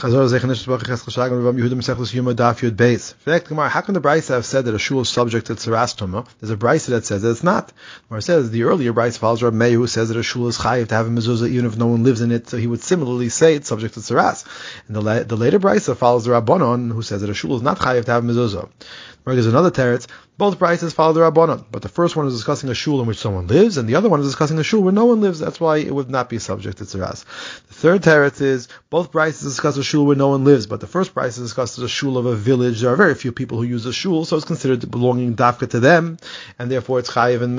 How can the Brisa have said that a shul is subject to tzaras tumah? There's a Brisa that says that it's not. Where it says the earlier Brisa follows Rabbi Meir, who says that a shul is chayiv to have a mezuzah even if no one lives in it. So he would similarly say it's subject to tzaras. And the later Brisa follows the Rabbanon, who says that a shul is not chayiv to have a mezuzah. There's another teretz. Both Brises follow the Rabbanon, but the first one is discussing a shul in which someone lives, and the other one is discussing a shul where no one lives. That's why it would not be subject to tzaras. The third teretz is both Brises discuss a shul where no one lives, but the first Brisa discusses a shul of a village. There are very few people who use a shul, so it's considered belonging dafka to them, and therefore it's chayiv and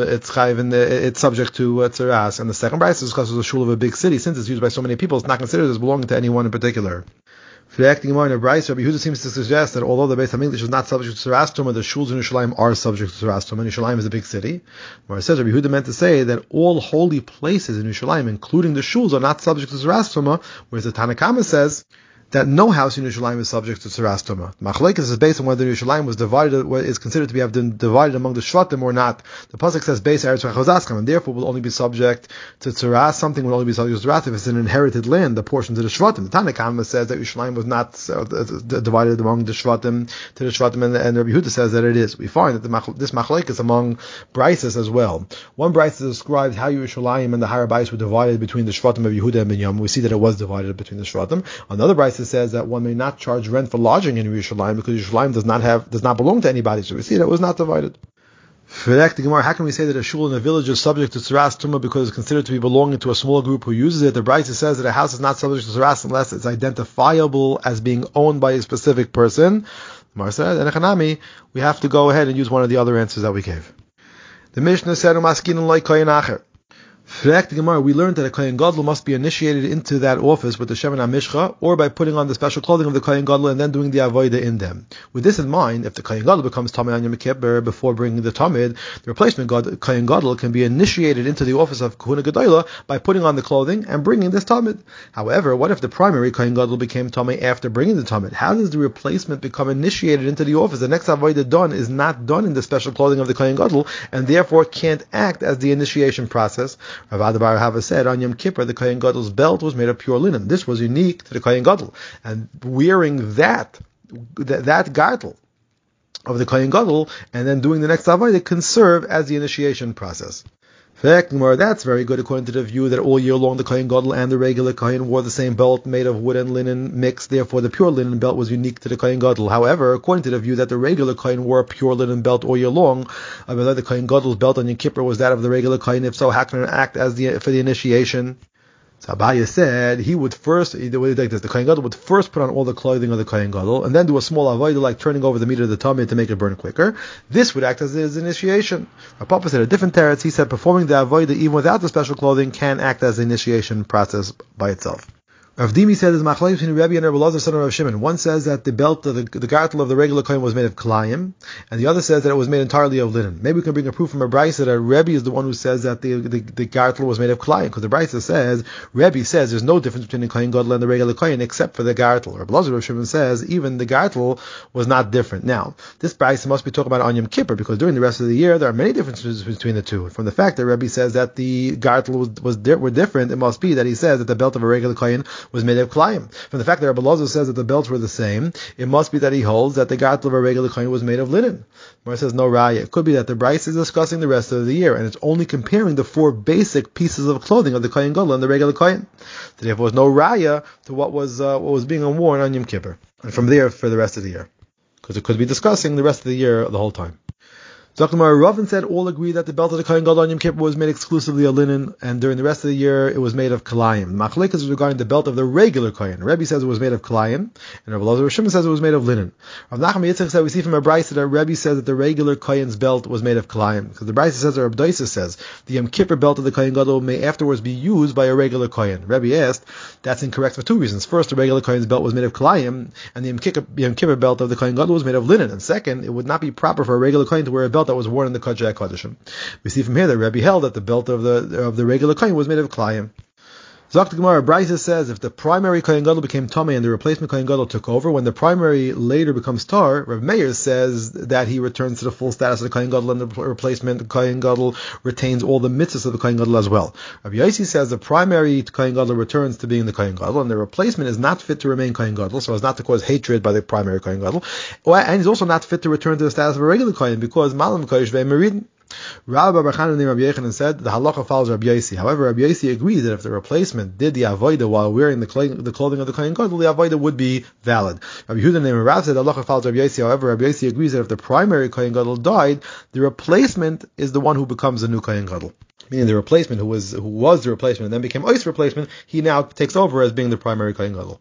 it's subject to tzaras. And the second Brisa discusses a shul of a big city. Since it's used by so many people, it's not considered as belonging to anyone in particular. For acting more in a Brisa, Rabbi Yehuda seems to suggest that although the Beis HaMikdash is not subject to tzaras tumah, the shuls in Yerushalayim are subject to tzaras tumah. Yerushalayim is a big city. Where it says Rabbi Yehuda meant to say that all holy places in Yerushalayim, including the shuls, are not subject to tzaras tumah, whereas the Tanna Kama says that no house in Yerushalayim is subject to tzaras tumah. Machlekes is based on whether Yerushalayim was divided, is considered to be divided among the shvatim or not. The pasuk says Beis Eretz Chazaskam, and therefore will only be subject to tzaras. Something will only be subject to tzaras if it's an inherited land, the portion to the shvatim. The Tanna Kama says that Yerushalayim was not divided among the shvatim to the shvatim, and Rabbi Yehuda says that it is. We find that this machlekes among Brises as well. One Brisa describes how Yerushalayim and the Har HaBayis were divided between the shvatim of Yehuda and Binyamin. We see that it was divided between the shvatim. Another Brisa says that one may not charge rent for lodging in Yerushalayim because Yerushalayim does not belong to anybody. So we see that it was not divided. For that, the Gemara, how can we say that a shul in a village is subject to tzaras tumah because it's considered to be belonging to a small group who uses it? The Brisa says that a house is not subject to tzaras unless it's identifiable as being owned by a specific person. Gemara said, and Echanami, we have to go ahead and use one of the other answers that we gave. The Mishnah said, "Umaskin like kohen acher." For the Gemara, we learned that a Kohen Gadol must be initiated into that office with the Shemen HaMishcha, or by putting on the special clothing of the Kohen Gadol and then doing the Avodah in them. With this in mind, if the Kohen Gadol becomes Tamid on Yom Kippur before bringing the Tamid, the replacement Kohen Gadol can be initiated into the office of Kahuna Gedolah by putting on the clothing and bringing this Tamid. However, what if the primary Kohen Gadol became Tamid after bringing the Tamid? How does the replacement become initiated into the office? The next Avodah done is not done in the special clothing of the Kohen Gadol, and therefore can't act as the initiation process. Rav Ada bar Hava said on Yom Kippur the Kohen Gadol's belt was made of pure linen. This was unique to the Kohen Gadol, and wearing that gartel of the Kohen Gadol and then doing the next avodah can serve as the initiation process. That's very good according to the view that all year long the Kohen Gadol and the regular Kohen wore the same belt made of wood and linen mixed. Therefore, the pure linen belt was unique to the Kohen Gadol. However, according to the view that the regular Kohen wore a pure linen belt all year long, whether the Kohen Gadol's belt on Yom Kippur was that of the regular Kohen, if so, how can it act as for the initiation? So Abaye said he would first, the Kohen Gadol would first put on all the clothing of the Kohen Gadol and then do a small avodah like turning over the meat of the tummy to make it burn quicker. This would act as his initiation. Rav Papa said a different teretz. He said performing the avodah even without the special clothing can act as the initiation process by itself. Rav Dimi said there's machlokes between Rebbe and Rebbe Elazar son of Rav Shimon. One says that the belt of the gartel of the regular kohen was made of kalayim, and the other says that it was made entirely of linen. Maybe we can bring a proof from a brisa that Rebbe is the one who says that the gartel was made of kalayim, because the brisa says Rebbe says there's no difference between the kohen gadol and the regular kohen except for the gartel. Rebbe Elazar Rav Shimon says even the gartel was not different. Now this brisa must be talking about on Yom Kippur because during the rest of the year there are many differences between the two. From the fact that Rebbe says that the gartel were different, it must be that he says that the belt of a regular kohen was made of kalayim. From the fact that Rabbi Elazar says that the belts were the same, it must be that he holds that the gartel of a regular kohen was made of linen. Mara says no raya. It could be that the brisa is discussing the rest of the year, and it's only comparing the four basic pieces of clothing of the kohen gadol and the regular kohen. So therefore, was no raya to what was being worn on Yom Kippur, and from there for the rest of the year, because it could be discussing the rest of the year the whole time. Zakhamar Ravin said all agree that the belt of the Kohen Gadol on Yom Kippur was made exclusively of linen, and during the rest of the year it was made of kalayim. Machlekes is regarding the belt of the regular Kohen. Rebbe says it was made of kalayim, and Rabbi Elazar Shimon says it was made of linen. Rav Nachman Yitzchak said we see from a brisa that Rebbe says that the regular Kohen's belt was made of kalayim, because the brisa says, or Rabbi Doisa says, the Yom Kippur belt of the Kohen Gadol may afterwards be used by a regular Kohen. Rebbe asked, that's incorrect for two reasons. First, the regular Kohen's belt was made of kalayim, and the Yom Kippur belt of the Kohen Gadol was made of linen. And second, it would not be proper for a regular Kohen to wear a belt that was worn in the Kodesh. We see from here that Rebbe held that the belt of the regular kohen was made of kalayim. Zok the Gemara, Brisa says if the primary Kohen Gadol became Tamei and the replacement Kohen Gadol took over, when the primary later becomes Tar, Rav Meir says that he returns to the full status of the Kohen Gadol and the replacement Kohen Gadol retains all the mitzvahs of the Kohen Gadol as well. Rabbi Yossi says the primary Kohen Gadol returns to being the Kohen Gadol and the replacement is not fit to remain Kohen Gadol, so as not to cause hatred by the primary Kohen Gadol, and he's also not fit to return to the status of a regular Kohen because Malam Kodesh ve'Meridin. Rabbi Bar Chanan named Rabbi Yechanan said the halacha follows Rabbi Yossi. However, Rabbi Yossi agrees that if the replacement did the avodah while wearing the clothing of the Kohen Gadol, the avodah would be valid. Rabbi Yehuda named Rav said the halacha follows Rabbi Yossi. However, Rabbi Yossi agrees that if the primary Kohen Gadol died, the replacement is the one who becomes the new Kohen Gadol. Meaning the replacement who was the replacement and then became Ois replacement, he now takes over as being the primary Kohen Gadol.